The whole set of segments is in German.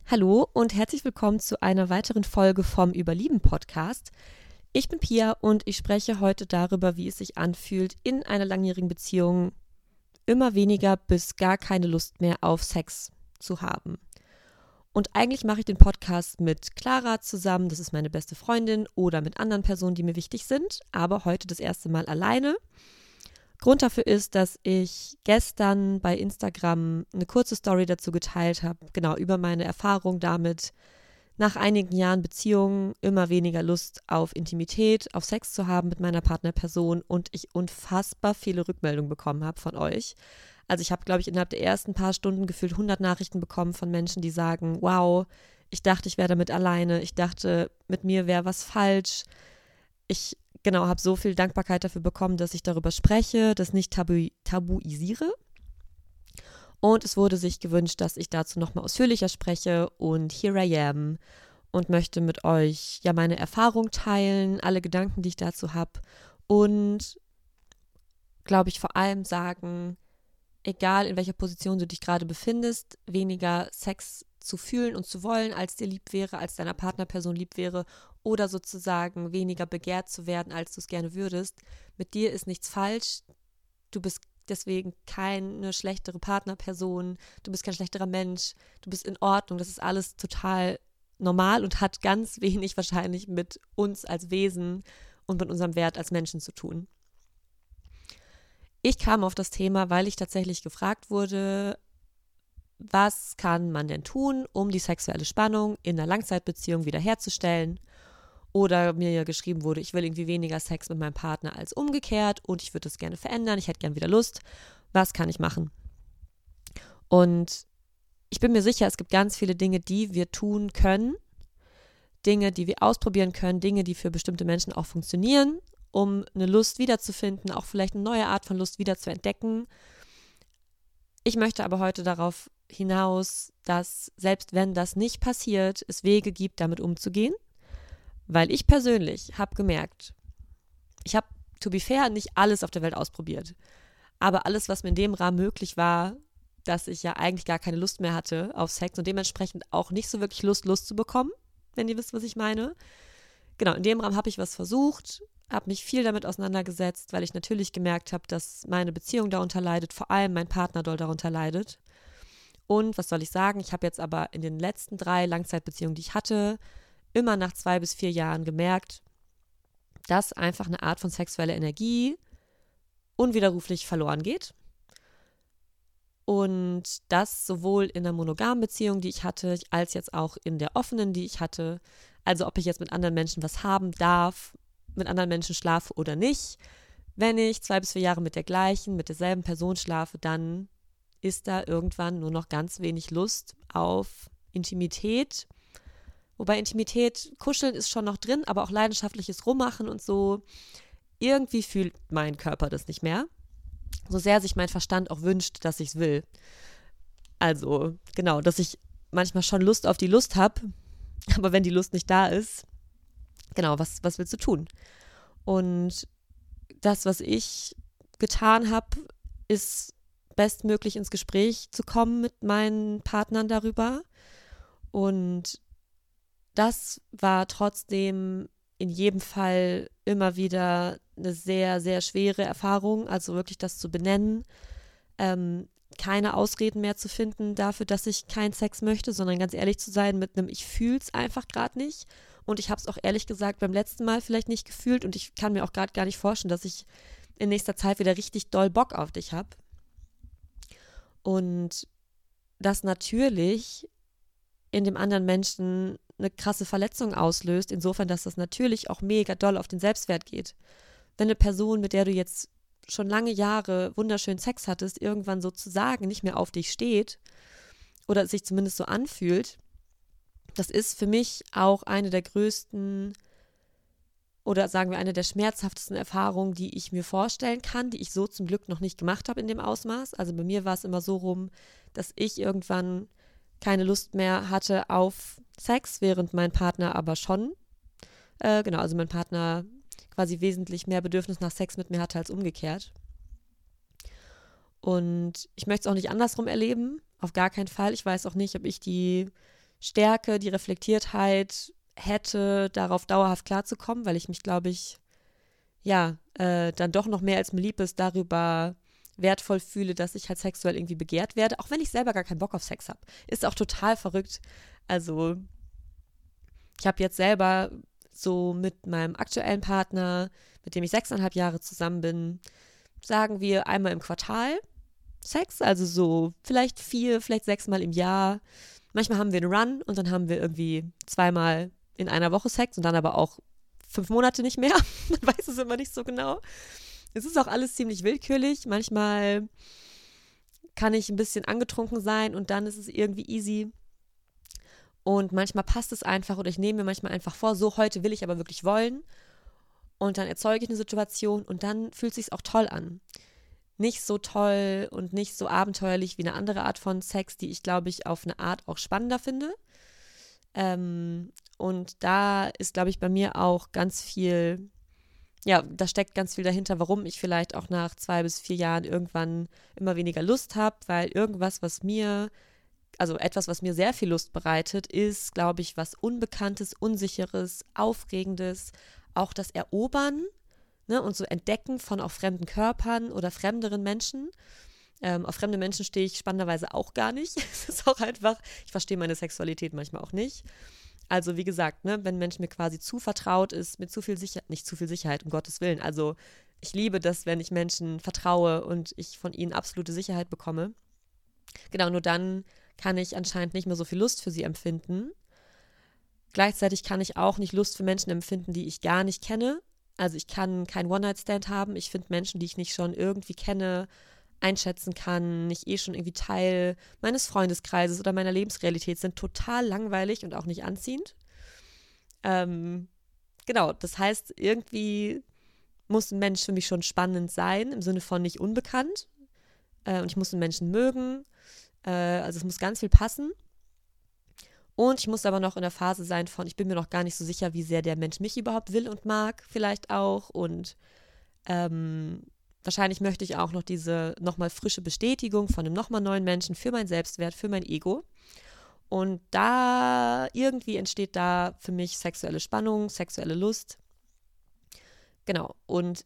Hallo und herzlich willkommen zu einer weiteren Folge vom Überlieben-Podcast. Ich bin Pia und ich spreche heute darüber, wie es sich anfühlt, in einer langjährigen Beziehung immer weniger bis gar keine Lust mehr auf Sex zu haben. Und eigentlich mache ich den Podcast mit Clara zusammen, das ist meine beste Freundin, oder mit anderen Personen, die mir wichtig sind, aber heute das erste Mal alleine. Grund dafür ist, dass ich gestern bei Instagram eine kurze Story dazu geteilt habe, genau über meine Erfahrung damit, nach einigen Jahren Beziehung immer weniger Lust auf Intimität, auf Sex zu haben mit meiner Partnerperson und ich unfassbar viele Rückmeldungen bekommen habe von euch. Also ich habe, glaube ich, innerhalb der ersten paar Stunden gefühlt 100 Nachrichten bekommen von Menschen, die sagen, wow, ich dachte, ich wäre damit alleine, ich dachte, mit mir wäre was falsch. Ich habe so viel Dankbarkeit dafür bekommen, dass ich darüber spreche, das nicht tabuisiere. Und es wurde sich gewünscht, dass ich dazu nochmal ausführlicher spreche und here I am und möchte mit euch ja meine Erfahrung teilen, alle Gedanken, die ich dazu habe und glaube ich vor allem sagen, egal in welcher Position du dich gerade befindest, weniger Sex zu fühlen und zu wollen, als dir lieb wäre, als deiner Partnerperson lieb wäre oder sozusagen weniger begehrt zu werden, als du es gerne würdest. Mit dir ist nichts falsch. Du bist deswegen keine schlechtere Partnerperson. Du bist kein schlechterer Mensch. Du bist in Ordnung. Das ist alles total normal und hat ganz wenig wahrscheinlich mit uns als Wesen und mit unserem Wert als Menschen zu tun. Ich kam auf das Thema, weil ich tatsächlich gefragt wurde, was kann man denn tun, um die sexuelle Spannung in einer Langzeitbeziehung wiederherzustellen? Oder mir ja geschrieben wurde, ich will irgendwie weniger Sex mit meinem Partner als umgekehrt und ich würde das gerne verändern, ich hätte gerne wieder Lust. Was kann ich machen? Und ich bin mir sicher, es gibt ganz viele Dinge, die wir tun können, Dinge, die wir ausprobieren können, Dinge, die für bestimmte Menschen auch funktionieren, um eine Lust wiederzufinden, auch vielleicht eine neue Art von Lust wieder zu entdecken. Ich möchte aber heute darauf hinaus, dass selbst wenn das nicht passiert, es Wege gibt, damit umzugehen, weil ich persönlich habe gemerkt, ich habe, to be fair, nicht alles auf der Welt ausprobiert, aber alles, was mir in dem Rahmen möglich war, dass ich ja eigentlich gar keine Lust mehr hatte auf Sex und dementsprechend auch nicht so wirklich Lust zu bekommen, wenn ihr wisst, was ich meine. Genau, in dem Rahmen habe ich was versucht, habe mich viel damit auseinandergesetzt, weil ich natürlich gemerkt habe, dass meine Beziehung darunter leidet, vor allem mein Partner doll darunter leidet. Und was soll ich sagen, ich habe jetzt aber in den letzten 3 Langzeitbeziehungen, die ich hatte, immer nach 2 bis 4 Jahren gemerkt, dass einfach eine Art von sexueller Energie unwiderruflich verloren geht. Und das sowohl in der monogamen Beziehung, die ich hatte, als jetzt auch in der offenen, die ich hatte. Also ob ich jetzt mit anderen Menschen was haben darf, mit anderen Menschen schlafe oder nicht. Wenn ich 2 bis 4 Jahre mit derselben Person schlafe, dann ist da irgendwann nur noch ganz wenig Lust auf Intimität. Wobei Intimität, Kuscheln ist schon noch drin, aber auch leidenschaftliches Rummachen und so. Irgendwie fühlt mein Körper das nicht mehr. So sehr sich mein Verstand auch wünscht, dass ich es will. Also, genau, dass ich manchmal schon Lust auf die Lust habe, aber wenn die Lust nicht da ist, genau, was willst du tun? Und das, was ich getan habe, ist bestmöglich ins Gespräch zu kommen mit meinen Partnern darüber. Und das war trotzdem in jedem Fall immer wieder eine sehr, sehr schwere Erfahrung, also wirklich das zu benennen, keine Ausreden mehr zu finden dafür, dass ich keinen Sex möchte, sondern ganz ehrlich zu sein mit einem ich fühl's einfach gerade nicht. Und ich habe es auch ehrlich gesagt beim letzten Mal vielleicht nicht gefühlt und ich kann mir auch gerade gar nicht vorstellen, dass ich in nächster Zeit wieder richtig doll Bock auf dich habe. Und das natürlich in dem anderen Menschen eine krasse Verletzung auslöst, insofern, dass das natürlich auch mega doll auf den Selbstwert geht. Wenn eine Person, mit der du jetzt schon lange Jahre wunderschönen Sex hattest, irgendwann sozusagen nicht mehr auf dich steht oder sich zumindest so anfühlt, das ist für mich auch eine der größten oder sagen wir eine der schmerzhaftesten Erfahrungen, die ich mir vorstellen kann, die ich so zum Glück noch nicht gemacht habe in dem Ausmaß. Also bei mir war es immer so rum, dass ich irgendwann keine Lust mehr hatte auf Sex, während mein Partner aber schon, also mein Partner quasi wesentlich mehr Bedürfnis nach Sex mit mir hatte als umgekehrt. Und ich möchte es auch nicht andersrum erleben, auf gar keinen Fall. Ich weiß auch nicht, ob ich die Stärke, die Reflektiertheit hätte, darauf dauerhaft klarzukommen, weil ich mich, glaube ich, dann doch noch mehr als mir lieb ist, darüber wertvoll fühle, dass ich halt sexuell irgendwie begehrt werde, auch wenn ich selber gar keinen Bock auf Sex habe. Ist auch total verrückt. Also ich habe jetzt selber so mit meinem aktuellen Partner, mit dem ich 6,5 Jahre zusammen bin, sagen wir einmal im Quartal Sex, also so vielleicht 4, vielleicht 6 Mal im Jahr. Manchmal haben wir einen Run und dann haben wir irgendwie 2 Mal in einer Woche Sex und dann aber auch 5 Monate nicht mehr. Man weiß es immer nicht so genau. Es ist auch alles ziemlich willkürlich. Manchmal kann ich ein bisschen angetrunken sein und dann ist es irgendwie easy. Und manchmal passt es einfach oder ich nehme mir manchmal einfach vor, so heute will ich aber wirklich wollen. Und dann erzeuge ich eine Situation und dann fühlt es sich auch toll an. Nicht so toll und nicht so abenteuerlich wie eine andere Art von Sex, die ich, glaube ich, auf eine Art auch spannender finde. Und da ist, glaube ich, bei mir auch ganz viel, da steckt ganz viel dahinter, warum ich vielleicht auch nach 2 bis 4 Jahren irgendwann immer weniger Lust habe, weil etwas, was mir sehr viel Lust bereitet, ist, glaube ich, was Unbekanntes, Unsicheres, Aufregendes, auch das Erobern, ne, und so Entdecken von auch fremden Körpern oder fremderen Menschen. Auf fremde Menschen stehe ich spannenderweise auch gar nicht. Es ist auch einfach, ich verstehe meine Sexualität manchmal auch nicht. Also wie gesagt, ne, wenn ein Mensch mir quasi zu vertraut ist, mit zu viel Sicherheit, nicht zu viel Sicherheit, um Gottes Willen. Also ich liebe das, wenn ich Menschen vertraue und ich von ihnen absolute Sicherheit bekomme. Genau, nur dann kann ich anscheinend nicht mehr so viel Lust für sie empfinden. Gleichzeitig kann ich auch nicht Lust für Menschen empfinden, die ich gar nicht kenne. Also ich kann keinen One-Night-Stand haben. Ich finde Menschen, die ich nicht schon irgendwie kenne, einschätzen kann, nicht schon irgendwie Teil meines Freundeskreises oder meiner Lebensrealität sind, total langweilig und auch nicht anziehend. Genau, das heißt, irgendwie muss ein Mensch für mich schon spannend sein, im Sinne von nicht unbekannt. Und ich muss einen Menschen mögen. Also es muss ganz viel passen. Und ich muss aber noch in der Phase sein von, ich bin mir noch gar nicht so sicher, wie sehr der Mensch mich überhaupt will und mag, vielleicht auch. Und wahrscheinlich möchte ich auch noch diese nochmal frische Bestätigung von einem nochmal neuen Menschen für meinen Selbstwert, für mein Ego. Und da irgendwie entsteht da für mich sexuelle Spannung, sexuelle Lust. Genau. Und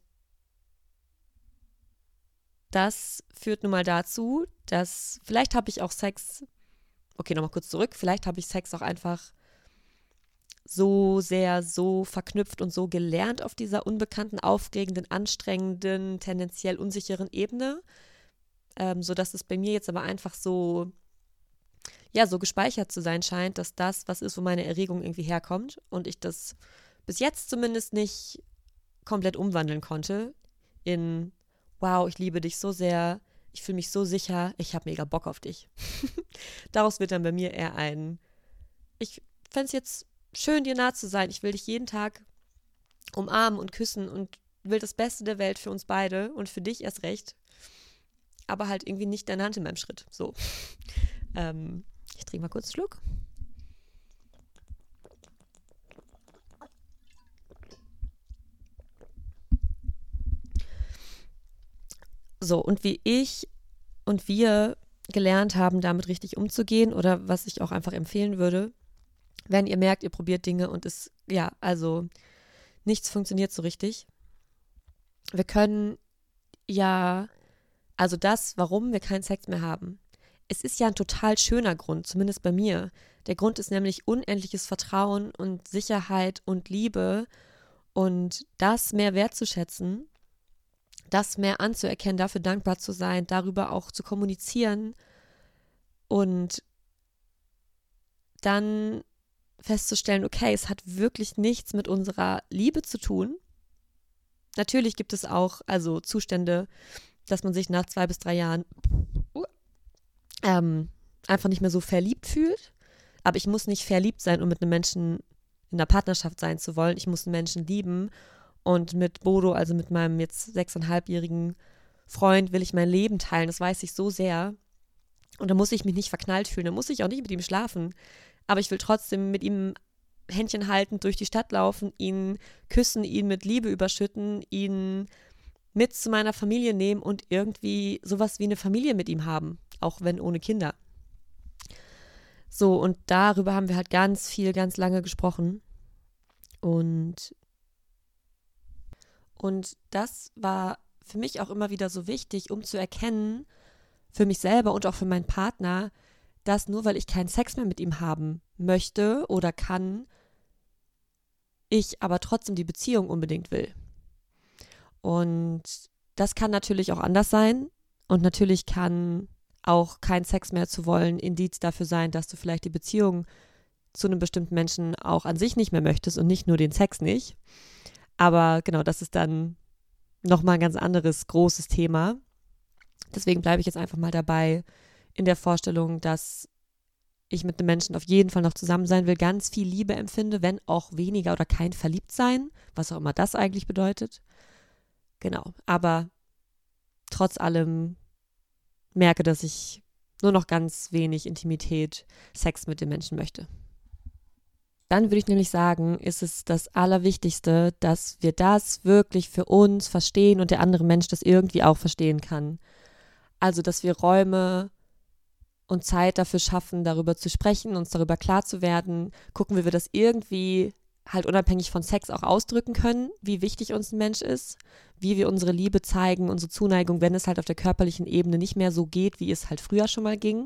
das führt nun mal dazu, dass vielleicht habe ich auch Sex, okay, nochmal kurz zurück, vielleicht habe ich Sex auch einfach so sehr, so verknüpft und so gelernt auf dieser unbekannten, aufregenden, anstrengenden, tendenziell unsicheren Ebene, sodass es bei mir jetzt aber einfach so gespeichert zu sein scheint, dass das was ist, wo meine Erregung irgendwie herkommt und ich das bis jetzt zumindest nicht komplett umwandeln konnte in wow, ich liebe dich so sehr, ich fühle mich so sicher, ich habe mega Bock auf dich. Daraus wird dann bei mir eher ich fände es jetzt schön, dir nah zu sein, ich will dich jeden Tag umarmen und küssen und will das Beste der Welt für uns beide und für dich erst recht, aber halt irgendwie nicht deine Hand in meinem Schritt. So. Ich trinke mal kurz einen Schluck. So, und wie ich und wir gelernt haben, damit richtig umzugehen oder was ich auch einfach empfehlen würde, wenn ihr merkt, ihr probiert Dinge und also nichts funktioniert so richtig. Wir können also das, warum wir keinen Sex mehr haben. Es ist ja ein total schöner Grund, zumindest bei mir. Der Grund ist nämlich unendliches Vertrauen und Sicherheit und Liebe und das mehr wertzuschätzen, das mehr anzuerkennen, dafür dankbar zu sein, darüber auch zu kommunizieren und dann festzustellen, okay, es hat wirklich nichts mit unserer Liebe zu tun. Natürlich gibt es auch Zustände, dass man sich nach 2 bis 3 Jahren einfach nicht mehr so verliebt fühlt. Aber ich muss nicht verliebt sein, um mit einem Menschen in einer Partnerschaft sein zu wollen. Ich muss einen Menschen lieben. Und mit Bodo, also mit meinem jetzt 6,5-jährigen Freund, will ich mein Leben teilen. Das weiß ich so sehr. Und da muss ich mich nicht verknallt fühlen. Da muss ich auch nicht mit ihm schlafen. Aber ich will trotzdem mit ihm Händchen haltend durch die Stadt laufen, ihn küssen, ihn mit Liebe überschütten, ihn mit zu meiner Familie nehmen und irgendwie sowas wie eine Familie mit ihm haben. Auch wenn ohne Kinder. So, und darüber haben wir halt ganz viel, ganz lange gesprochen. Und das war für mich auch immer wieder so wichtig, um zu erkennen, für mich selber und auch für meinen Partner, dass nur weil ich keinen Sex mehr mit ihm haben möchte oder kann, ich aber trotzdem die Beziehung unbedingt will. Und das kann natürlich auch anders sein. Und natürlich kann auch kein Sex mehr zu wollen Indiz dafür sein, dass du vielleicht die Beziehung zu einem bestimmten Menschen auch an sich nicht mehr möchtest und nicht nur den Sex nicht. Aber genau, das ist dann nochmal ein ganz anderes, großes Thema. Deswegen bleibe ich jetzt einfach mal dabei in der Vorstellung, dass ich mit einem Menschen auf jeden Fall noch zusammen sein will, ganz viel Liebe empfinde, wenn auch weniger oder kein Verliebtsein, was auch immer das eigentlich bedeutet. Genau, aber trotz allem merke, dass ich nur noch ganz wenig Intimität, Sex mit dem Menschen möchte. Dann würde ich nämlich sagen, ist es das Allerwichtigste, dass wir das wirklich für uns verstehen und der andere Mensch das irgendwie auch verstehen kann. Also, dass wir Räume und Zeit dafür schaffen, darüber zu sprechen, uns darüber klar zu werden, gucken, wie wir das irgendwie halt unabhängig von Sex auch ausdrücken können, wie wichtig uns ein Mensch ist, wie wir unsere Liebe zeigen, unsere Zuneigung, wenn es halt auf der körperlichen Ebene nicht mehr so geht, wie es halt früher schon mal ging.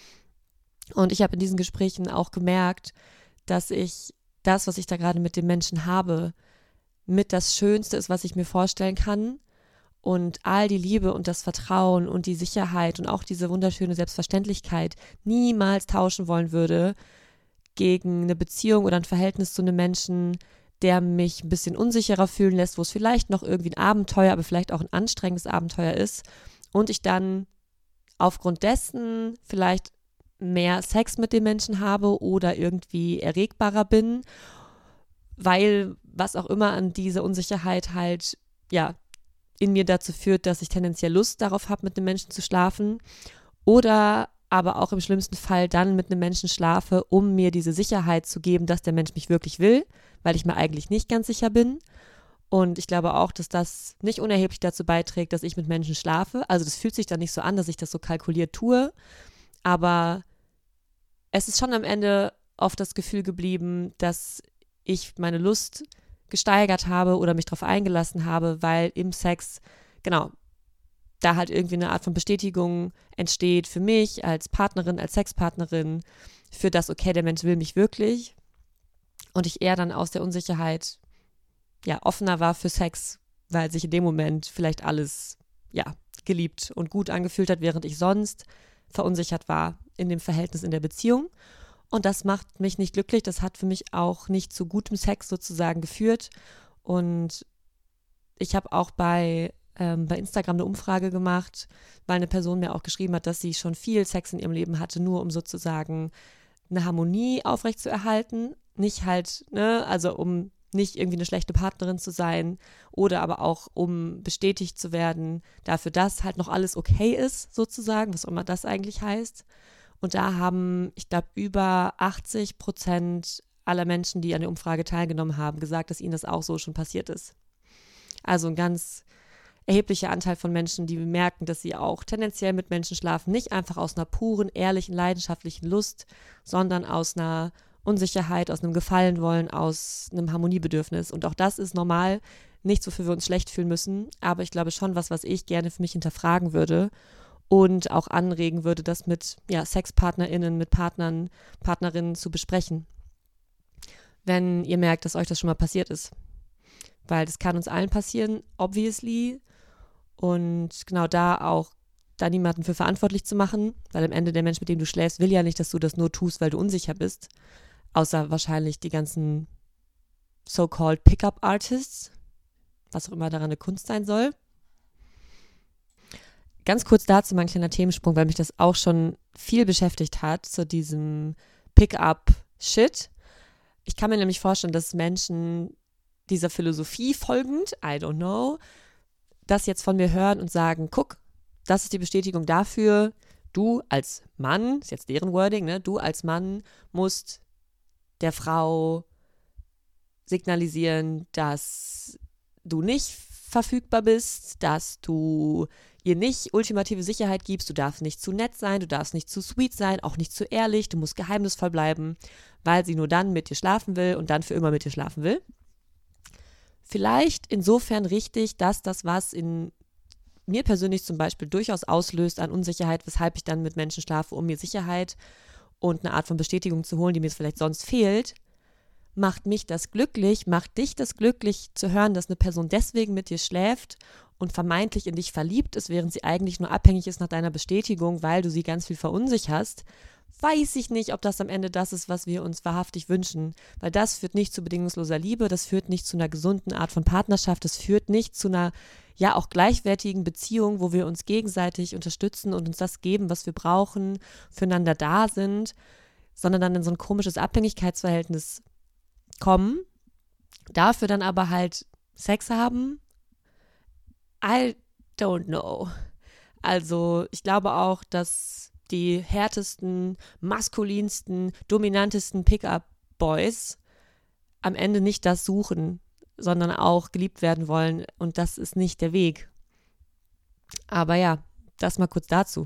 Und ich habe in diesen Gesprächen auch gemerkt, dass ich das, was ich da gerade mit dem Menschen habe, mit das Schönste ist, was ich mir vorstellen kann. Und all die Liebe und das Vertrauen und die Sicherheit und auch diese wunderschöne Selbstverständlichkeit niemals tauschen wollen würde gegen eine Beziehung oder ein Verhältnis zu einem Menschen, der mich ein bisschen unsicherer fühlen lässt, wo es vielleicht noch irgendwie ein Abenteuer, aber vielleicht auch ein anstrengendes Abenteuer ist und ich dann aufgrund dessen vielleicht mehr Sex mit dem Menschen habe oder irgendwie erregbarer bin, weil was auch immer an dieser Unsicherheit halt, ja, in mir dazu führt, dass ich tendenziell Lust darauf habe, mit einem Menschen zu schlafen oder aber auch im schlimmsten Fall dann mit einem Menschen schlafe, um mir diese Sicherheit zu geben, dass der Mensch mich wirklich will, weil ich mir eigentlich nicht ganz sicher bin. Und ich glaube auch, dass das nicht unerheblich dazu beiträgt, dass ich mit Menschen schlafe. Also das fühlt sich dann nicht so an, dass ich das so kalkuliert tue, aber es ist schon am Ende oft das Gefühl geblieben, dass ich meine Lust gesteigert habe oder mich darauf eingelassen habe, weil im Sex, genau, da halt irgendwie eine Art von Bestätigung entsteht für mich als Partnerin, als Sexpartnerin, für das, okay, der Mensch will mich wirklich und ich eher dann aus der Unsicherheit, ja, offener war für Sex, weil sich in dem Moment vielleicht alles, ja, geliebt und gut angefühlt hat, während ich sonst verunsichert war in dem Verhältnis in der Beziehung. Und das macht mich nicht glücklich. Das hat für mich auch nicht zu gutem Sex sozusagen geführt. Und ich habe auch bei Instagram eine Umfrage gemacht, weil eine Person mir auch geschrieben hat, dass sie schon viel Sex in ihrem Leben hatte, nur um sozusagen eine Harmonie aufrechtzuerhalten. Nicht halt, ne, also um nicht irgendwie eine schlechte Partnerin zu sein oder aber auch um bestätigt zu werden dafür, dass halt noch alles okay ist, sozusagen, was auch immer das eigentlich heißt. Und da haben, ich glaube, über 80% aller Menschen, die an der Umfrage teilgenommen haben, gesagt, dass ihnen das auch so schon passiert ist. Also ein ganz erheblicher Anteil von Menschen, die merken, dass sie auch tendenziell mit Menschen schlafen, nicht einfach aus einer puren, ehrlichen, leidenschaftlichen Lust, sondern aus einer Unsicherheit, aus einem Gefallenwollen, aus einem Harmoniebedürfnis. Und auch das ist normal, nichts, wofür wir uns schlecht fühlen müssen, aber ich glaube schon was ich gerne für mich hinterfragen würde und auch anregen würde, das mit SexpartnerInnen, mit Partnern, Partnerinnen zu besprechen, wenn ihr merkt, dass euch das schon mal passiert ist. Weil das kann uns allen passieren, obviously. Und genau da niemanden für verantwortlich zu machen, weil am Ende der Mensch, mit dem du schläfst, will ja nicht, dass du das nur tust, weil du unsicher bist. Außer wahrscheinlich die ganzen so-called Pickup-Artists, was auch immer daran eine Kunst sein soll. Ganz kurz dazu mal ein kleiner Themensprung, weil mich das auch schon viel beschäftigt hat, zu diesem Pick-up-Shit. Ich kann mir nämlich vorstellen, dass Menschen dieser Philosophie folgend, I don't know, das jetzt von mir hören und sagen, guck, das ist die Bestätigung dafür, du als Mann, ist jetzt deren Wording, ne, du als Mann musst der Frau signalisieren, dass du nicht verfügbar bist, dass du ihr nicht ultimative Sicherheit gibst, du darfst nicht zu nett sein, du darfst nicht zu sweet sein, auch nicht zu ehrlich, du musst geheimnisvoll bleiben, weil sie nur dann mit dir schlafen will und dann für immer mit dir schlafen will. Vielleicht insofern richtig, dass das, was in mir persönlich zum Beispiel durchaus auslöst an Unsicherheit, weshalb ich dann mit Menschen schlafe, um mir Sicherheit und eine Art von Bestätigung zu holen, die mir vielleicht sonst fehlt, macht mich das glücklich, macht dich das glücklich zu hören, dass eine Person deswegen mit dir schläft und vermeintlich in dich verliebt ist, während sie eigentlich nur abhängig ist nach deiner Bestätigung, weil du sie ganz viel verunsicherst, weiß ich nicht, ob das am Ende das ist, was wir uns wahrhaftig wünschen, weil das führt nicht zu bedingungsloser Liebe, das führt nicht zu einer gesunden Art von Partnerschaft, das führt nicht zu einer, ja, auch gleichwertigen Beziehung, wo wir uns gegenseitig unterstützen und uns das geben, was wir brauchen, füreinander da sind, sondern dann in so ein komisches Abhängigkeitsverhältnis kommen, dafür dann aber halt Sex haben. I don't know. Also ich glaube auch, dass die härtesten, maskulinsten, dominantesten Pickup-Boys am Ende nicht das suchen, sondern auch geliebt werden wollen und das ist nicht der Weg. Aber ja, das mal kurz dazu.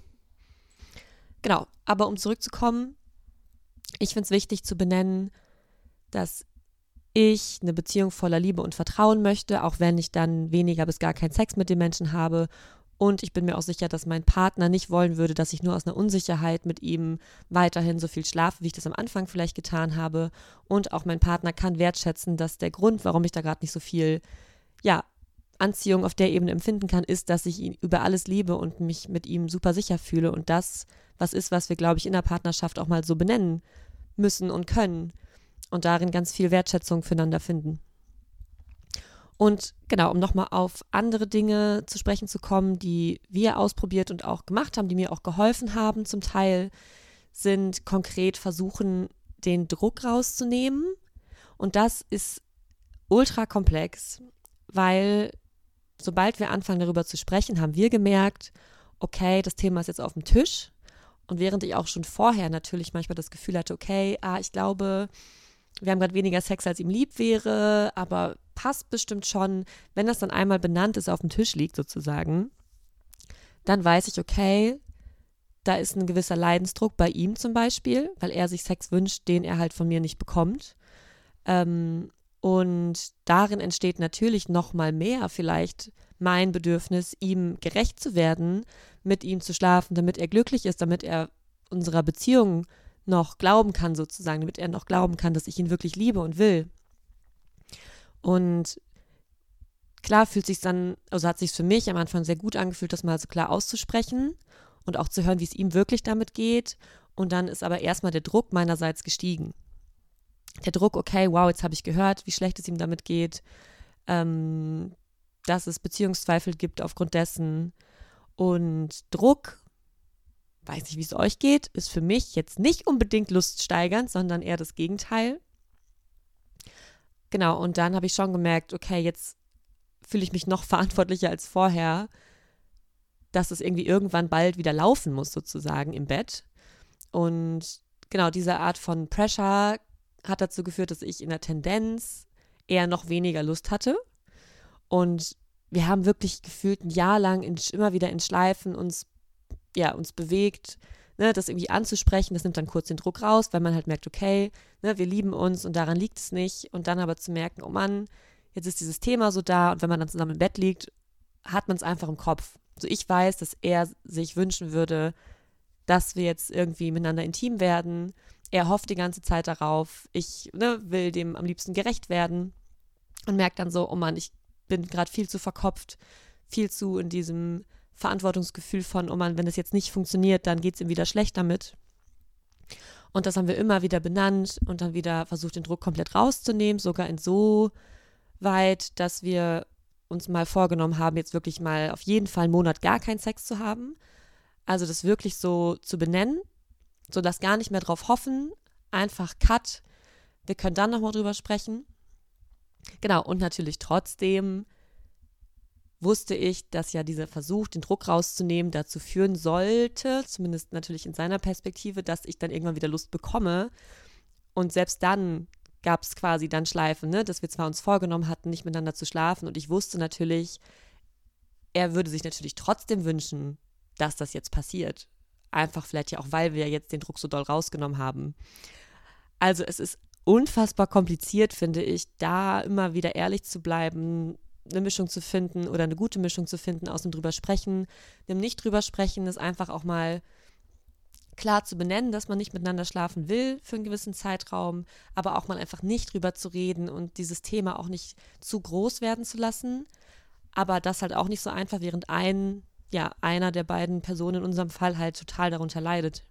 Genau, aber um zurückzukommen, ich finde es wichtig zu benennen, dass ich eine Beziehung voller Liebe und Vertrauen möchte, auch wenn ich dann weniger bis gar keinen Sex mit dem Menschen habe. Und ich bin mir auch sicher, dass mein Partner nicht wollen würde, dass ich nur aus einer Unsicherheit mit ihm weiterhin so viel schlafe, wie ich das am Anfang vielleicht getan habe. Und auch mein Partner kann wertschätzen, dass der Grund, warum ich da gerade nicht so viel, ja, Anziehung auf der Ebene empfinden kann, ist, dass ich ihn über alles liebe und mich mit ihm super sicher fühle. Und das, was ist, was wir, glaube ich, in der Partnerschaft auch mal so benennen müssen und können. Und darin ganz viel Wertschätzung füreinander finden. Und genau, um nochmal auf andere Dinge zu sprechen zu kommen, die wir ausprobiert und auch gemacht haben, die mir auch geholfen haben zum Teil, sind konkret versuchen, den Druck rauszunehmen. Und das ist ultra komplex, weil sobald wir anfangen, darüber zu sprechen, haben wir gemerkt, okay, das Thema ist jetzt auf dem Tisch. Und während ich auch schon vorher natürlich manchmal das Gefühl hatte, okay, ich glaube, wir haben gerade weniger Sex, als ihm lieb wäre, aber passt bestimmt schon. Wenn das dann einmal benannt ist, auf dem Tisch liegt sozusagen, dann weiß ich, okay, da ist ein gewisser Leidensdruck bei ihm zum Beispiel, weil er sich Sex wünscht, den er halt von mir nicht bekommt. Und darin entsteht natürlich noch mal mehr vielleicht mein Bedürfnis, ihm gerecht zu werden, mit ihm zu schlafen, damit er glücklich ist, damit er unserer Beziehung noch glauben kann sozusagen, damit er noch glauben kann, dass ich ihn wirklich liebe und will. Und klar fühlt sich dann, also hat sich für mich am Anfang sehr gut angefühlt, das mal so klar auszusprechen und auch zu hören, wie es ihm wirklich damit geht. Und dann ist aber erstmal der Druck meinerseits gestiegen. Der Druck, okay, wow, jetzt habe ich gehört, wie schlecht es ihm damit geht, dass es Beziehungszweifel gibt aufgrund dessen. Und Druck, weiß nicht, wie es euch geht, ist für mich jetzt nicht unbedingt luststeigernd, sondern eher das Gegenteil. Genau, und dann habe ich schon gemerkt, okay, jetzt fühle ich mich noch verantwortlicher als vorher, dass es irgendwie irgendwann bald wieder laufen muss, sozusagen im Bett. Und genau, diese Art von Pressure hat dazu geführt, dass ich in der Tendenz eher noch weniger Lust hatte. Und wir haben wirklich gefühlt ein Jahr lang immer wieder in Schleifen uns bewegt, ne, das irgendwie anzusprechen. Das nimmt dann kurz den Druck raus, weil man halt merkt, okay, ne, wir lieben uns und daran liegt es nicht. Und dann aber zu merken, oh Mann, jetzt ist dieses Thema so da. Und wenn man dann zusammen im Bett liegt, hat man es einfach im Kopf. Also ich weiß, dass er sich wünschen würde, dass wir jetzt irgendwie miteinander intim werden. Er hofft die ganze Zeit darauf. Ich will dem am liebsten gerecht werden und merkt dann so, oh Mann, ich bin gerade viel zu verkopft, viel zu in diesem Verantwortungsgefühl von, oh Mann, wenn es jetzt nicht funktioniert, dann geht es ihm wieder schlecht damit. Und das haben wir immer wieder benannt und dann wieder versucht, den Druck komplett rauszunehmen, sogar so weit, dass wir uns mal vorgenommen haben, jetzt wirklich mal auf jeden Fall einen Monat gar keinen Sex zu haben. Also das wirklich so zu benennen, sodass gar nicht mehr drauf hoffen, einfach Cut. Wir können dann nochmal drüber sprechen. Genau, und natürlich trotzdem wusste ich, dass ja dieser Versuch, den Druck rauszunehmen, dazu führen sollte, zumindest natürlich in seiner Perspektive, dass ich dann irgendwann wieder Lust bekomme. Und selbst dann gab es quasi dann Schleifen, ne? Dass wir zwar uns vorgenommen hatten, nicht miteinander zu schlafen. Und ich wusste natürlich, er würde sich natürlich trotzdem wünschen, dass das jetzt passiert. Einfach vielleicht ja auch, weil wir jetzt den Druck so doll rausgenommen haben. Also es ist unfassbar kompliziert, finde ich, da immer wieder ehrlich zu bleiben, eine Mischung zu finden oder eine gute Mischung zu finden aus dem drüber sprechen, dem nicht drüber sprechen, ist einfach auch mal klar zu benennen, dass man nicht miteinander schlafen will für einen gewissen Zeitraum, aber auch mal einfach nicht drüber zu reden und dieses Thema auch nicht zu groß werden zu lassen. Aber das halt auch nicht so einfach, während einer der beiden Personen in unserem Fall halt total darunter leidet.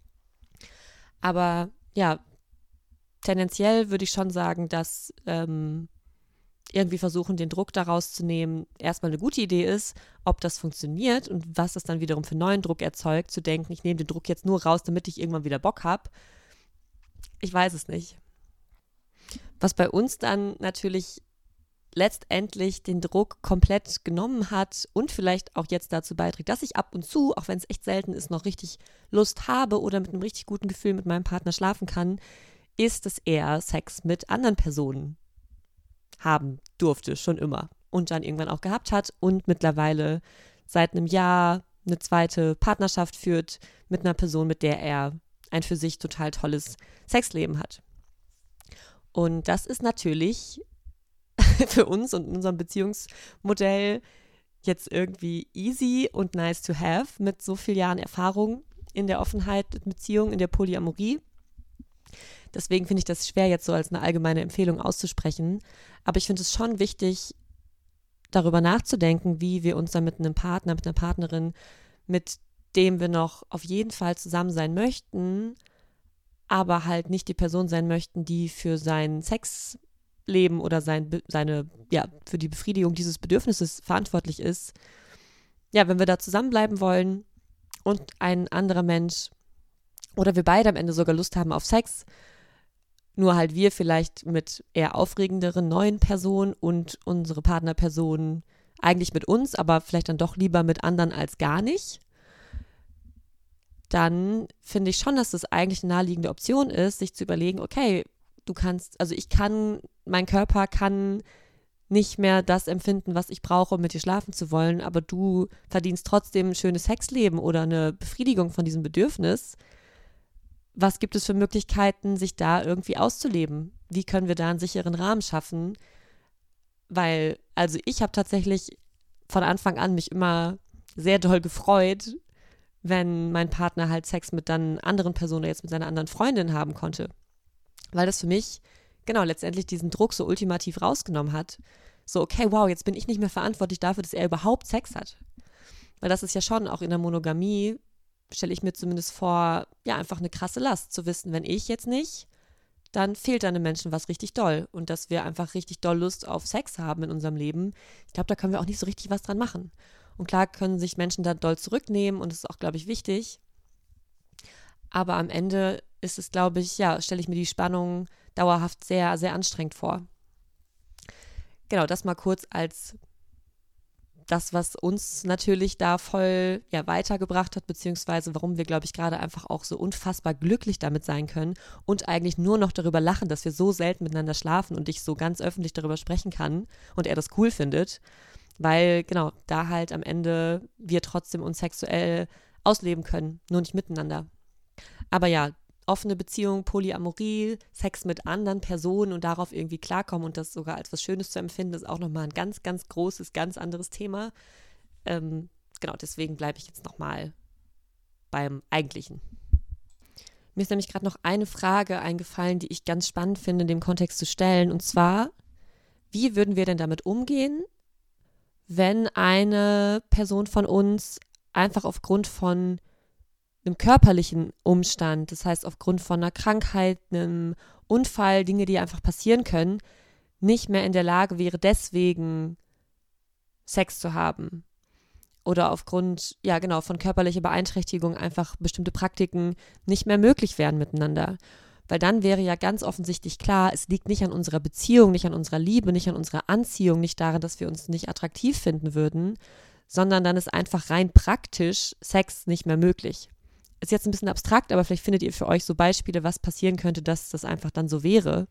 Aber ja, tendenziell würde ich schon sagen, dass irgendwie versuchen, den Druck daraus zu nehmen, erstmal eine gute Idee ist. Ob das funktioniert und was das dann wiederum für neuen Druck erzeugt, zu denken, ich nehme den Druck jetzt nur raus, damit ich irgendwann wieder Bock habe. Ich weiß es nicht. Was bei uns dann natürlich letztendlich den Druck komplett genommen hat und vielleicht auch jetzt dazu beiträgt, dass ich ab und zu, auch wenn es echt selten ist, noch richtig Lust habe oder mit einem richtig guten Gefühl mit meinem Partner schlafen kann, ist, dass er Sex mit anderen Personen haben durfte, schon immer. Und dann irgendwann auch gehabt hat und mittlerweile seit einem Jahr eine zweite Partnerschaft führt mit einer Person, mit der er ein für sich total tolles Sexleben hat. Und das ist natürlich für uns und unserem Beziehungsmodell jetzt irgendwie easy und nice to have mit so vielen Jahren Erfahrung in der Offenheit, in Beziehung, in der Polyamorie. Deswegen finde ich das schwer, jetzt so als eine allgemeine Empfehlung auszusprechen. Aber ich finde es schon wichtig, darüber nachzudenken, wie wir uns dann mit einem Partner, mit einer Partnerin, mit dem wir noch auf jeden Fall zusammen sein möchten, aber halt nicht die Person sein möchten, die für sein Sexleben oder für die Befriedigung dieses Bedürfnisses verantwortlich ist. Ja, wenn wir da zusammenbleiben wollen und ein anderer Mensch oder wir beide am Ende sogar Lust haben auf Sex, nur halt wir vielleicht mit eher aufregenderen neuen Personen und unsere Partnerpersonen eigentlich mit uns, aber vielleicht dann doch lieber mit anderen als gar nicht, dann finde ich schon, dass das eigentlich eine naheliegende Option ist, sich zu überlegen, okay, mein Körper kann nicht mehr das empfinden, was ich brauche, um mit dir schlafen zu wollen, aber du verdienst trotzdem ein schönes Sexleben oder eine Befriedigung von diesem Bedürfnis. Was gibt es für Möglichkeiten, sich da irgendwie auszuleben? Wie können wir da einen sicheren Rahmen schaffen? Weil, also ich habe tatsächlich von Anfang an mich immer sehr doll gefreut, wenn mein Partner halt Sex mit dann anderen Personen oder jetzt mit seiner anderen Freundin haben konnte. Weil das für mich, genau, letztendlich diesen Druck so ultimativ rausgenommen hat. So, okay, wow, jetzt bin ich nicht mehr verantwortlich dafür, dass er überhaupt Sex hat. Weil das ist ja schon auch in der Monogamie, stelle ich mir zumindest vor, ja, einfach eine krasse Last zu wissen, wenn ich jetzt nicht, dann fehlt einem Menschen was richtig doll und dass wir einfach richtig doll Lust auf Sex haben in unserem Leben. Ich glaube, da können wir auch nicht so richtig was dran machen. Und klar können sich Menschen da doll zurücknehmen und das ist auch, glaube ich, wichtig. Aber am Ende ist es, glaube ich, ja, stelle ich mir die Spannung dauerhaft sehr, sehr anstrengend vor. Genau, das mal kurz als das, was uns natürlich da voll weitergebracht hat, beziehungsweise warum wir, glaube ich, gerade einfach auch so unfassbar glücklich damit sein können und eigentlich nur noch darüber lachen, dass wir so selten miteinander schlafen und ich so ganz öffentlich darüber sprechen kann und er das cool findet, weil genau, da halt am Ende wir trotzdem uns sexuell ausleben können, nur nicht miteinander. Aber ja, offene Beziehung, Polyamorie, Sex mit anderen Personen und darauf irgendwie klarkommen und das sogar als was Schönes zu empfinden, ist auch nochmal ein ganz, ganz großes, ganz anderes Thema. Genau, deswegen bleibe ich jetzt nochmal beim Eigentlichen. Mir ist nämlich gerade noch eine Frage eingefallen, die ich ganz spannend finde, in dem Kontext zu stellen. Und zwar, wie würden wir denn damit umgehen, wenn eine Person von uns einfach aufgrund von einem körperlichen Umstand, das heißt aufgrund von einer Krankheit, einem Unfall, Dinge, die einfach passieren können, nicht mehr in der Lage wäre, deswegen Sex zu haben. Oder aufgrund, von körperlicher Beeinträchtigung einfach bestimmte Praktiken nicht mehr möglich wären miteinander. Weil dann wäre ja ganz offensichtlich klar, es liegt nicht an unserer Beziehung, nicht an unserer Liebe, nicht an unserer Anziehung, nicht daran, dass wir uns nicht attraktiv finden würden, sondern dann ist einfach rein praktisch Sex nicht mehr möglich. Ist jetzt ein bisschen abstrakt, aber vielleicht findet ihr für euch so Beispiele, was passieren könnte, dass das einfach dann so wäre.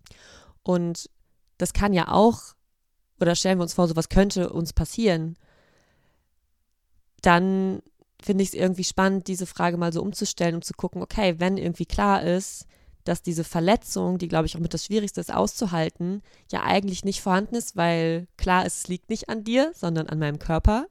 Und das kann ja auch, oder stellen wir uns vor, sowas könnte uns passieren, dann finde ich es irgendwie spannend, diese Frage mal so umzustellen und zu gucken, okay, wenn irgendwie klar ist, dass diese Verletzung, die, glaube ich, auch mit das Schwierigste ist auszuhalten, ja eigentlich nicht vorhanden ist, weil klar ist, es liegt nicht an dir, sondern an meinem Körper.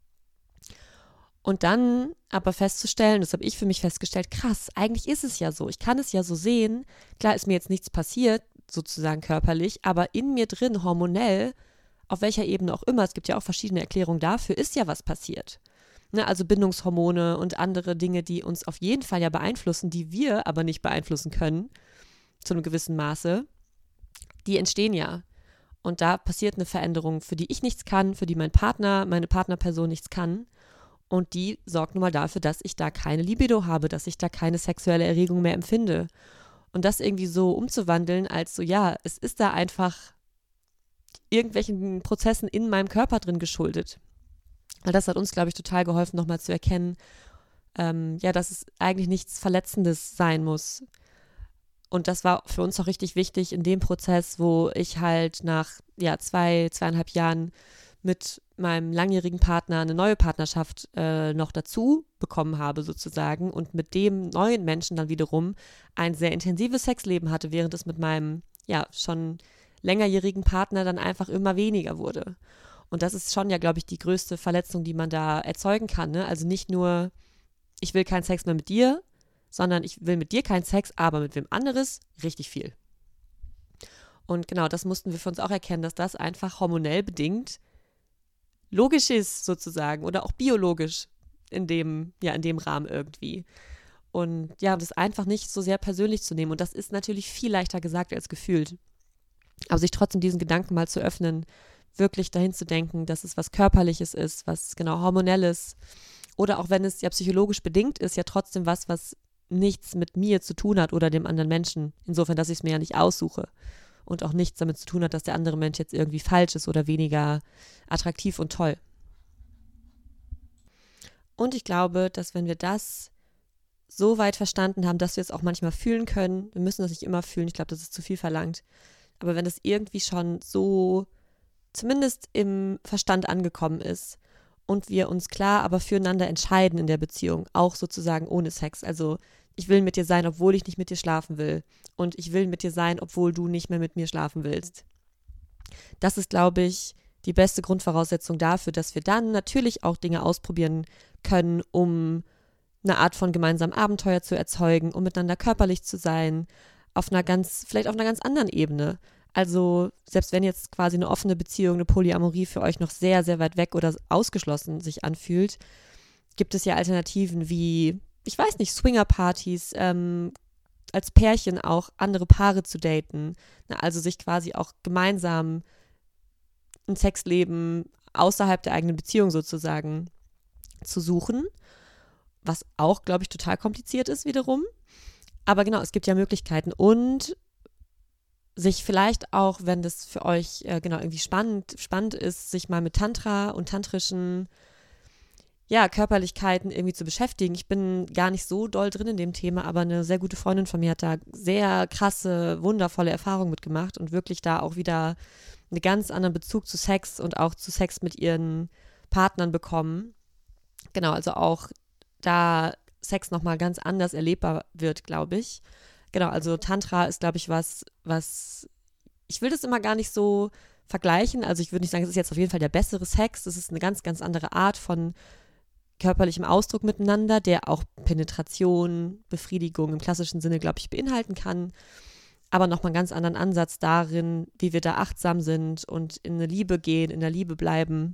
Und dann aber festzustellen, das habe ich für mich festgestellt, krass, eigentlich ist es ja so. Ich kann es ja so sehen. Klar ist mir jetzt nichts passiert, sozusagen körperlich, aber in mir drin, hormonell, auf welcher Ebene auch immer, es gibt ja auch verschiedene Erklärungen dafür, ist ja was passiert. Ne, also Bindungshormone und andere Dinge, die uns auf jeden Fall ja beeinflussen, die wir aber nicht beeinflussen können, zu einem gewissen Maße, die entstehen ja. Und da passiert eine Veränderung, für die ich nichts kann, für die mein Partner, meine Partnerperson nichts kann. Und die sorgt nun mal dafür, dass ich da keine Libido habe, dass ich da keine sexuelle Erregung mehr empfinde. Und das irgendwie so umzuwandeln als so, ja, es ist da einfach irgendwelchen Prozessen in meinem Körper drin geschuldet. Weil das hat uns, glaube ich, total geholfen, nochmal zu erkennen, dass es eigentlich nichts Verletzendes sein muss. Und das war für uns auch richtig wichtig in dem Prozess, wo ich halt nach 2,5 Jahren mit meinem langjährigen Partner eine neue Partnerschaft noch dazu bekommen habe sozusagen und mit dem neuen Menschen dann wiederum ein sehr intensives Sexleben hatte, während es mit meinem schon längerjährigen Partner dann einfach immer weniger wurde. Und das ist schon ja, glaube ich, die größte Verletzung, die man da erzeugen kann. Ne? Also nicht nur, ich will keinen Sex mehr mit dir, sondern ich will mit dir keinen Sex, aber mit wem anderes richtig viel. Und genau, das mussten wir für uns auch erkennen, dass das einfach hormonell bedingt logisch ist sozusagen oder auch biologisch in dem Rahmen irgendwie. Und ja, das einfach nicht so sehr persönlich zu nehmen. Und das ist natürlich viel leichter gesagt als gefühlt. Aber sich trotzdem diesen Gedanken mal zu öffnen, wirklich dahin zu denken, dass es was Körperliches ist, was genau Hormonelles oder auch wenn es ja psychologisch bedingt ist, ja trotzdem was nichts mit mir zu tun hat oder dem anderen Menschen. Insofern, dass ich es mir ja nicht aussuche und auch nichts damit zu tun hat, dass der andere Mensch jetzt irgendwie falsch ist oder weniger attraktiv und toll. Und ich glaube, dass wenn wir das so weit verstanden haben, dass wir es auch manchmal fühlen können, wir müssen das nicht immer fühlen, ich glaube, das ist zu viel verlangt, aber wenn das irgendwie schon so zumindest im Verstand angekommen ist und wir uns klar aber füreinander entscheiden in der Beziehung, auch sozusagen ohne Sex. Also ich will mit dir sein, obwohl ich nicht mit dir schlafen will. Und ich will mit dir sein, obwohl du nicht mehr mit mir schlafen willst. Das ist, glaube ich, die beste Grundvoraussetzung dafür, dass wir dann natürlich auch Dinge ausprobieren können, um eine Art von gemeinsamen Abenteuer zu erzeugen, um miteinander körperlich zu sein, vielleicht auf einer ganz anderen Ebene. Also selbst wenn jetzt quasi eine offene Beziehung, eine Polyamorie für euch noch sehr, sehr weit weg oder ausgeschlossen sich anfühlt, gibt es ja Alternativen wie, ich weiß nicht, Swingerpartys, als Pärchen auch andere Paare zu daten. Also sich quasi auch gemeinsam ein Sexleben außerhalb der eigenen Beziehung sozusagen zu suchen, was auch, glaube ich, total kompliziert ist wiederum. Aber genau, es gibt ja Möglichkeiten und sich vielleicht auch, wenn das für euch irgendwie spannend ist, sich mal mit Tantra und tantrischen Körperlichkeiten irgendwie zu beschäftigen. Ich bin gar nicht so doll drin in dem Thema, aber eine sehr gute Freundin von mir hat da sehr krasse, wundervolle Erfahrungen mitgemacht und wirklich da auch wieder einen ganz anderen Bezug zu Sex und auch zu Sex mit ihren Partnern bekommen. Genau, also auch da Sex nochmal ganz anders erlebbar wird, glaube ich. Genau, also Tantra ist, glaube ich, was ich will das immer gar nicht so vergleichen. Also ich würde nicht sagen, es ist jetzt auf jeden Fall der bessere Sex. Es ist eine ganz, ganz andere Art von körperlichem Ausdruck miteinander, der auch Penetration, Befriedigung im klassischen Sinne, glaube ich, beinhalten kann. Aber nochmal einen ganz anderen Ansatz darin, wie wir da achtsam sind und in eine Liebe gehen, in der Liebe bleiben.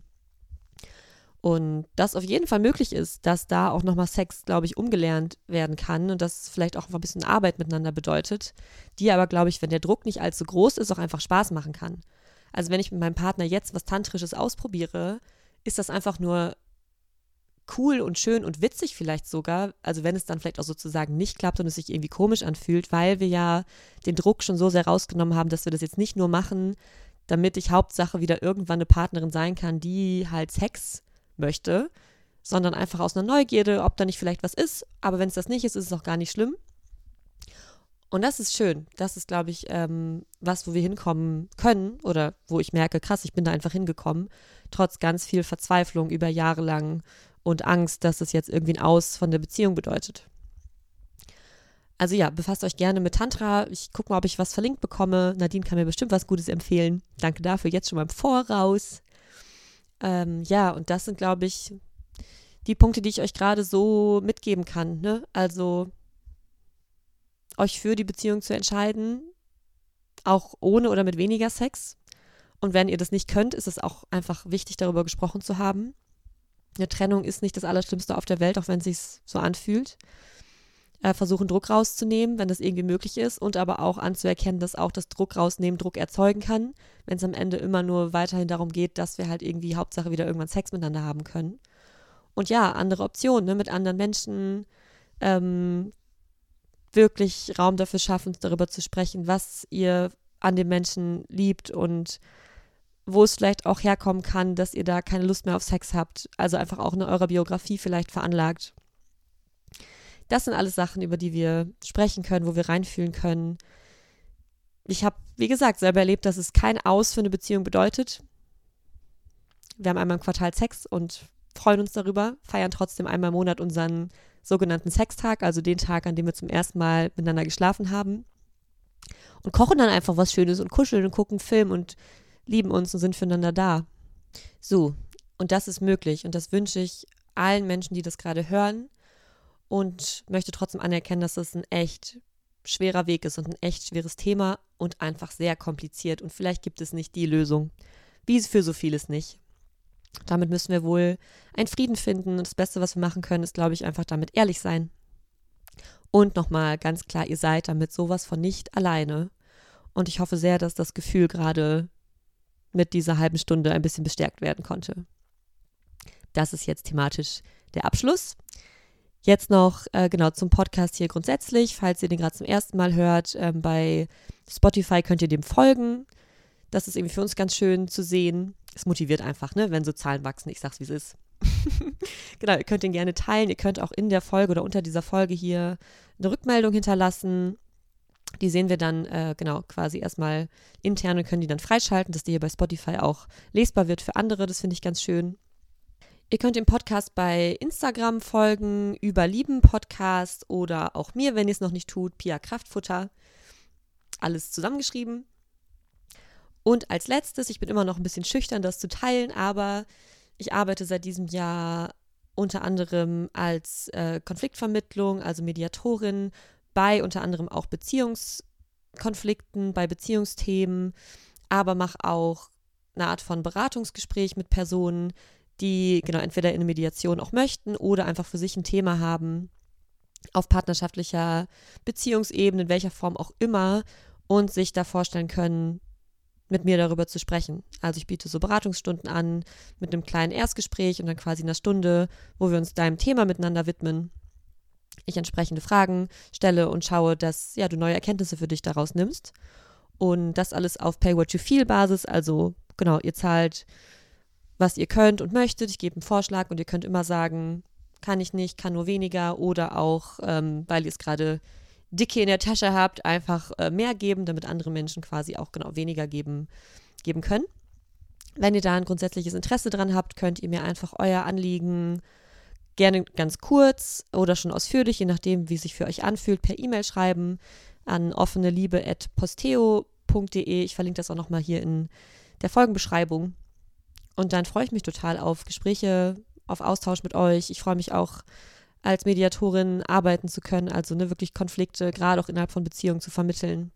Und das auf jeden Fall möglich ist, dass da auch nochmal Sex, glaube ich, umgelernt werden kann und das vielleicht auch ein bisschen Arbeit miteinander bedeutet, die aber, glaube ich, wenn der Druck nicht allzu groß ist, auch einfach Spaß machen kann. Also wenn ich mit meinem Partner jetzt was Tantrisches ausprobiere, ist das einfach nur cool und schön und witzig vielleicht sogar, also wenn es dann vielleicht auch sozusagen nicht klappt und es sich irgendwie komisch anfühlt, weil wir ja den Druck schon so sehr rausgenommen haben, dass wir das jetzt nicht nur machen, damit ich Hauptsache wieder irgendwann eine Partnerin sein kann, die halt Sex möchte, sondern einfach aus einer Neugierde, ob da nicht vielleicht was ist, aber wenn es das nicht ist, ist es auch gar nicht schlimm. Und das ist schön. Das ist, glaube ich, wo wir hinkommen können oder wo ich merke, krass, ich bin da einfach hingekommen, trotz ganz viel Verzweiflung über Jahre lang und Angst, dass es jetzt irgendwie ein Aus von der Beziehung bedeutet. Also ja, befasst euch gerne mit Tantra. Ich gucke mal, ob ich was verlinkt bekomme. Nadine kann mir bestimmt was Gutes empfehlen. Danke dafür jetzt schon mal im Voraus. Ja, und das sind, glaube ich, die Punkte, die ich euch gerade so mitgeben kann. Ne? Also euch für die Beziehung zu entscheiden, auch ohne oder mit weniger Sex. Und wenn ihr das nicht könnt, ist es auch einfach wichtig, darüber gesprochen zu haben. Eine Trennung ist nicht das Allerschlimmste auf der Welt, auch wenn es sich so anfühlt. Versuchen, Druck rauszunehmen, wenn das irgendwie möglich ist, und aber auch anzuerkennen, dass auch das Druck rausnehmen Druck erzeugen kann, wenn es am Ende immer nur weiterhin darum geht, dass wir halt irgendwie Hauptsache wieder irgendwann Sex miteinander haben können. Und ja, andere Optionen, ne, mit anderen Menschen, wirklich Raum dafür schaffen, darüber zu sprechen, was ihr an dem Menschen liebt und wo es vielleicht auch herkommen kann, dass ihr da keine Lust mehr auf Sex habt, also einfach auch in eurer Biografie vielleicht veranlagt. Das sind alles Sachen, über die wir sprechen können, wo wir reinfühlen können. Ich habe, wie gesagt, selber erlebt, dass es kein Aus für eine Beziehung bedeutet. Wir haben einmal im Quartal Sex und freuen uns darüber, feiern trotzdem einmal im Monat unseren sogenannten Sextag, also den Tag, an dem wir zum ersten Mal miteinander geschlafen haben. Und kochen dann einfach was Schönes und kuscheln und gucken Film und lieben uns und sind füreinander da. So, und das ist möglich und das wünsche ich allen Menschen, die das gerade hören. Und möchte trotzdem anerkennen, dass das ein echt schwerer Weg ist und ein echt schweres Thema und einfach sehr kompliziert. Und vielleicht gibt es nicht die Lösung, wie für so vieles nicht. Damit müssen wir wohl einen Frieden finden. Und das Beste, was wir machen können, ist, glaube ich, einfach damit ehrlich sein. Und nochmal ganz klar, ihr seid damit sowas von nicht alleine. Und ich hoffe sehr, dass das Gefühl gerade mit dieser halben Stunde ein bisschen bestärkt werden konnte. Das ist jetzt thematisch der Abschluss. Jetzt noch genau zum Podcast hier grundsätzlich, falls ihr den gerade zum ersten Mal hört, bei Spotify könnt ihr dem folgen. Das ist irgendwie für uns ganz schön zu sehen. Es motiviert einfach, ne, wenn so Zahlen wachsen. Ich sag's, wie es ist. Genau, ihr könnt den gerne teilen. Ihr könnt auch in der Folge oder unter dieser Folge hier eine Rückmeldung hinterlassen. Die sehen wir dann genau quasi erstmal intern und können die dann freischalten, dass die hier bei Spotify auch lesbar wird für andere. Das finde ich ganz schön. Ihr könnt dem Podcast bei Instagram folgen, über Lieben Podcast oder auch mir, wenn ihr es noch nicht tut, Pia Kraftfutter. Alles zusammengeschrieben. Und als letztes, ich bin immer noch ein bisschen schüchtern, das zu teilen, aber ich arbeite seit diesem Jahr unter anderem als Konfliktvermittlung, also Mediatorin, bei unter anderem auch Beziehungskonflikten, bei Beziehungsthemen, aber mache auch eine Art von Beratungsgespräch mit Personen, die genau entweder in eine Mediation auch möchten oder einfach für sich ein Thema haben, auf partnerschaftlicher Beziehungsebene, in welcher Form auch immer, und sich da vorstellen können, mit mir darüber zu sprechen. Also ich biete so Beratungsstunden an mit einem kleinen Erstgespräch und dann quasi einer Stunde, wo wir uns deinem Thema miteinander widmen. Ich entsprechende Fragen stelle und schaue, dass ja, du neue Erkenntnisse für dich daraus nimmst. Und das alles auf Pay-What-You-Feel-Basis, also genau, ihr zahlt, was ihr könnt und möchtet. Ich gebe einen Vorschlag und ihr könnt immer sagen, kann ich nicht, kann nur weniger, oder auch, weil ihr es gerade dicke in der Tasche habt, einfach mehr geben, damit andere Menschen quasi auch genau weniger geben können. Wenn ihr da ein grundsätzliches Interesse dran habt, könnt ihr mir einfach euer Anliegen gerne ganz kurz oder schon ausführlich, je nachdem, wie es sich für euch anfühlt, per E-Mail schreiben an offeneliebe@posteo.de. Ich verlinke das auch nochmal hier in der Folgenbeschreibung. Und dann freue ich mich total auf Gespräche, auf Austausch mit euch. Ich freue mich auch, als Mediatorin arbeiten zu können, also ne, wirklich Konflikte, gerade auch innerhalb von Beziehungen zu vermitteln.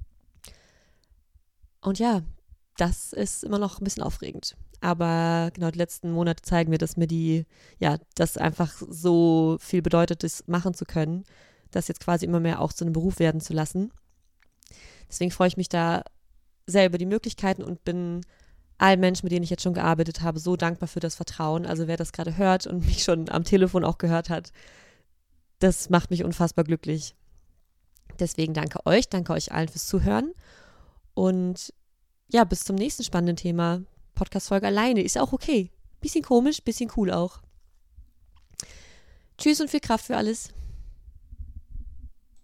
Und ja, das ist immer noch ein bisschen aufregend. Aber genau, die letzten Monate zeigen mir, dass mir das einfach so viel bedeutet, das machen zu können, das jetzt quasi immer mehr auch zu einem Beruf werden zu lassen. Deswegen freue ich mich da sehr über die Möglichkeiten und bin allen Menschen, mit denen ich jetzt schon gearbeitet habe, so dankbar für das Vertrauen. Also wer das gerade hört und mich schon am Telefon auch gehört hat, das macht mich unfassbar glücklich. Deswegen danke euch allen fürs Zuhören. Und ja, bis zum nächsten spannenden Thema. Podcast-Folge alleine ist auch okay. Bisschen komisch, bisschen cool auch. Tschüss und viel Kraft für alles.